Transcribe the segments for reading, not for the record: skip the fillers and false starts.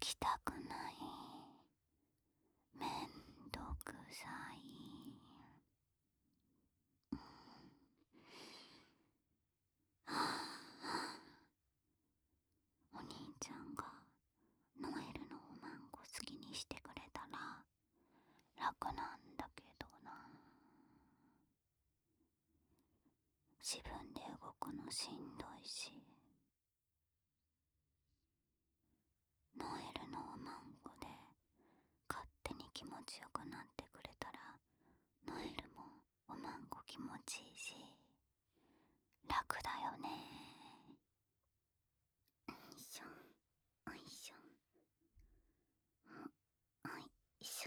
きたくない。めんどくさい。お兄ちゃんがノエルのおまんこ好きにしてくれたら楽なんだけどな。自分で動くのしんどいし、ノエルのおまんこで勝手に気持ちよくなってくれたら、ノエルもおまんこ気持ちいいし楽だよね。よいしょよいしょよいしょ。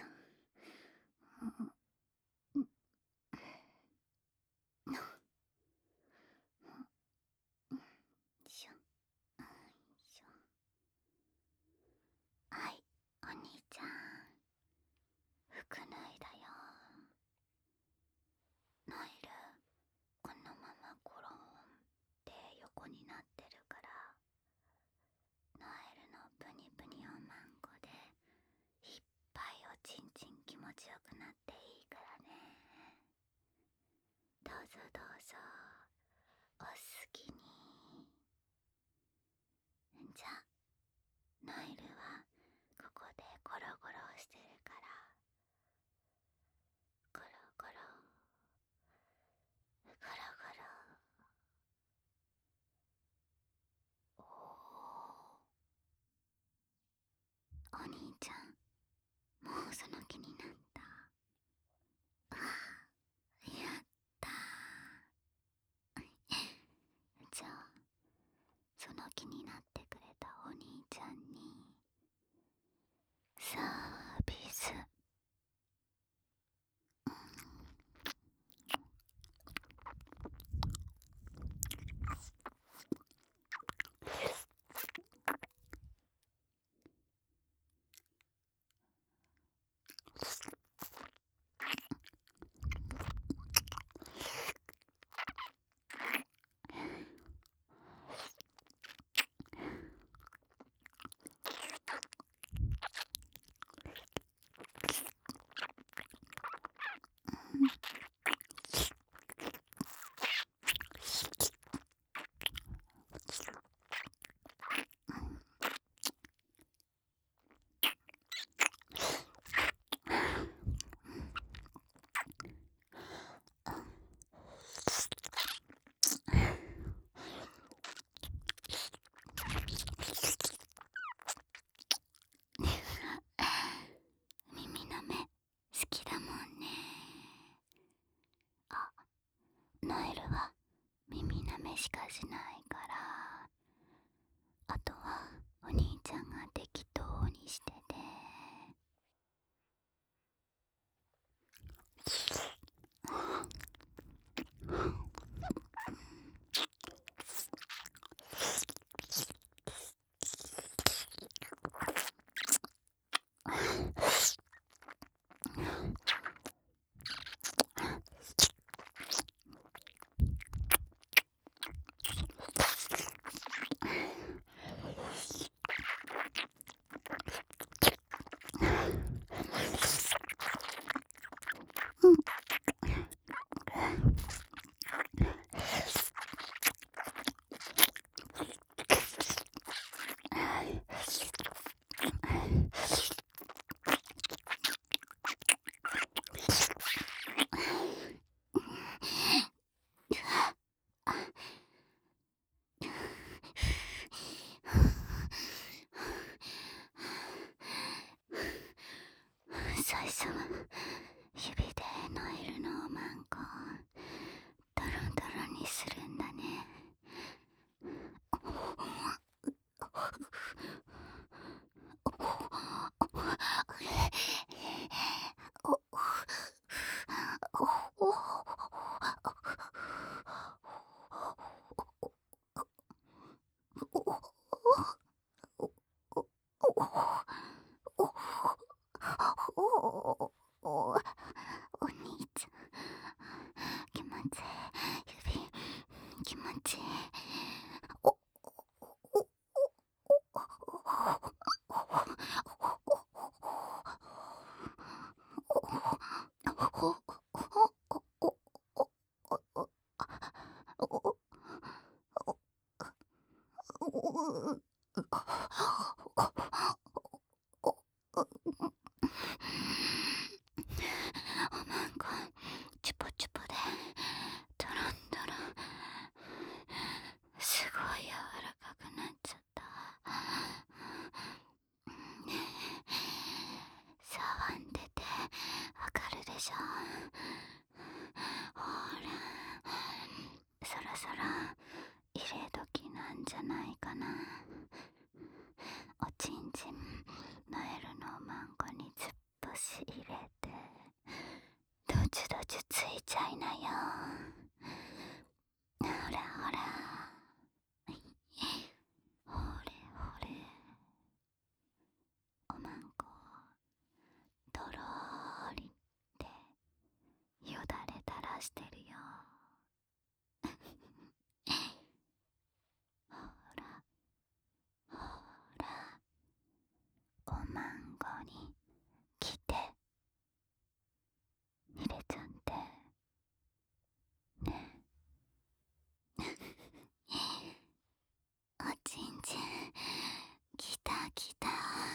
はい、お兄ちゃん、服脱いだよ。ノエル、このままコロンって横になってるから、ノエルのプニプニおまんこでいっぱいおちんちん気持ちよくなっていいからね。どうぞどうぞ、お好きに。じゃあノエルはここでゴロゴロしてるから、ゴロゴロゴロゴロ。お兄ちゃん、もうその気になった？わあ、やったー。じゃあその気になってくれたお兄ちゃんにサービス。耳の目好きだもんね。あ、ノエルは耳なめしかしないから、あとはお兄ちゃんが適当にしてて。最初は指でノエルのおまんこドロドロにするんだね。 おまんこチュポチュポでドロンドロン、すごい柔らかくなっちゃった。ねえ、触んでてわかるでしょ。ほら、そろそろ入れ時なんじゃないかな。おちんちんノエルのおまんこに突っ走入れてドチュドチュついちゃいなよ。ほらほら、ほれほれ、おまんことろーりってよだれ垂らしてるよ。ほらほら、おまんこに来て、入れちゃってね。おちんちんきたきた。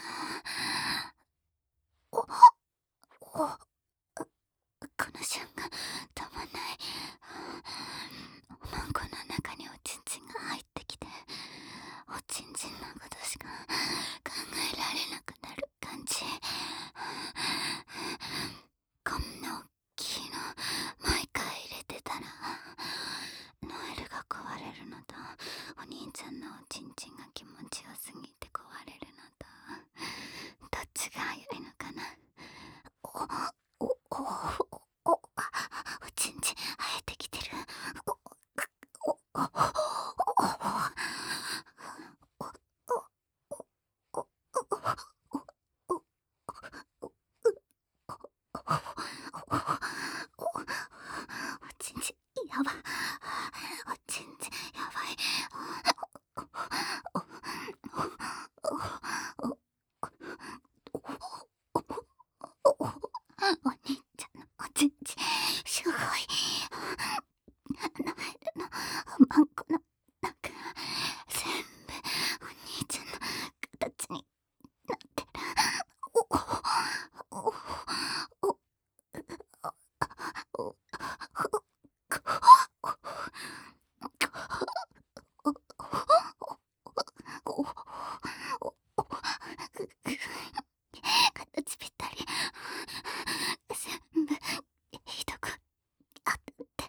おお、この瞬間たまんない。おまんこの中におちんちんが入ってきて、おちんちんのことしか考えられなくなる感じ。こんなおっきいの毎回入れてたらノエルが壊れるのと、お兄ちゃんのおちんちんが気持ちよすぎて壊れるのと、どっちが早いのかな。おちんちん生えてきてる。おちんちんやば。おちんちんやばい。お兄ちゃんのおちんちんすごい。ノエルのおまんこの中全部お兄ちゃんの形になってる。形ぴったり全部ひどくあって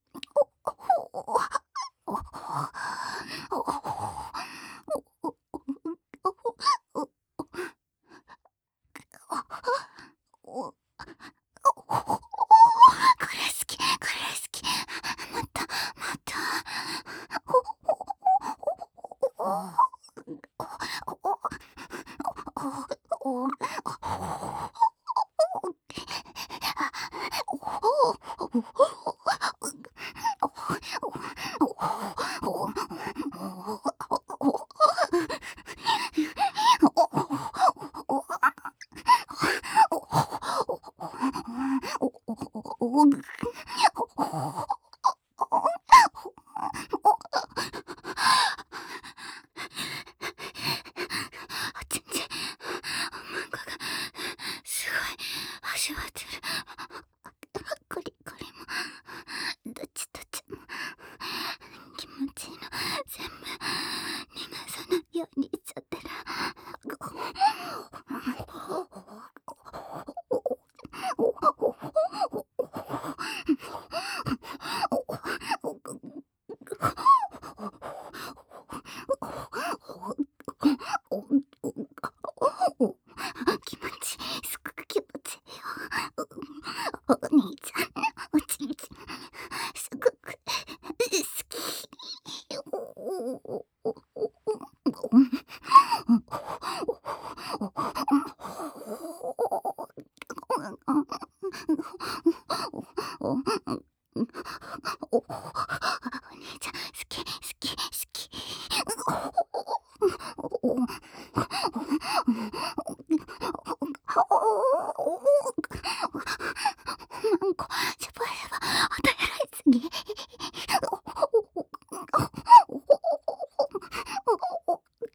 これ好き、これ好き。もっともっと。おちんちん、おまんこがすごい味わってる。コリコリもどっちどっちも気持ちいいの全部逃がさないようにしちゃってる。気持ちいい、すごく気持ちいいよ。お兄ちゃんおちんちんすごく好き。お兄ちゃん好き好き好き。なんかシャバシャバ与えられすぎ。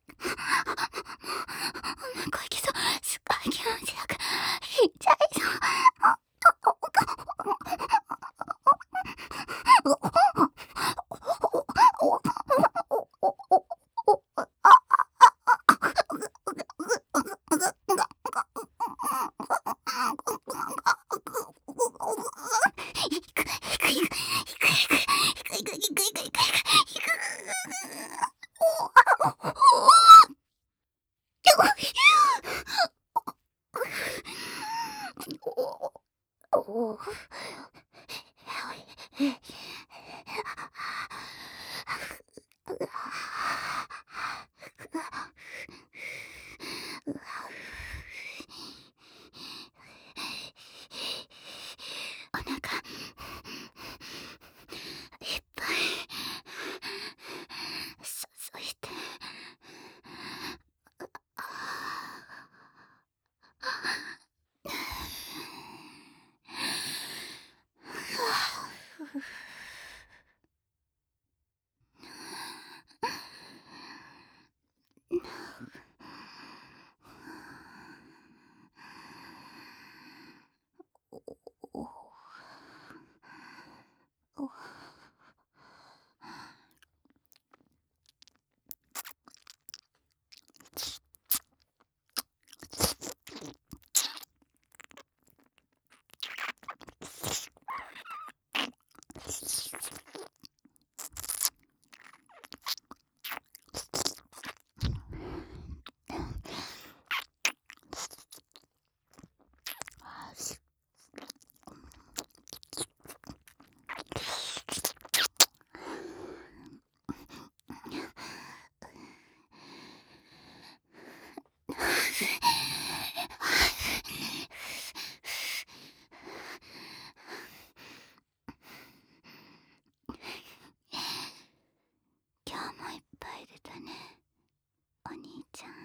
い出たね、お兄ちゃん。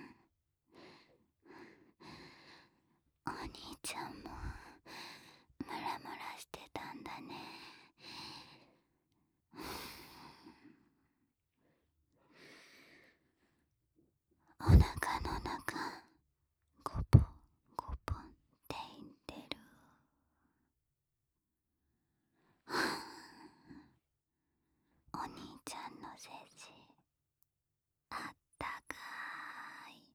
お兄ちゃんもムラムラしてたんだね。お腹の中ゴポゴポって言ってる。お兄ちゃんの精子あったかい。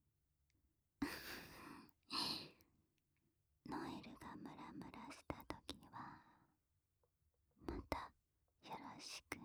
ノエルがムラムラした時はまたよろしくね。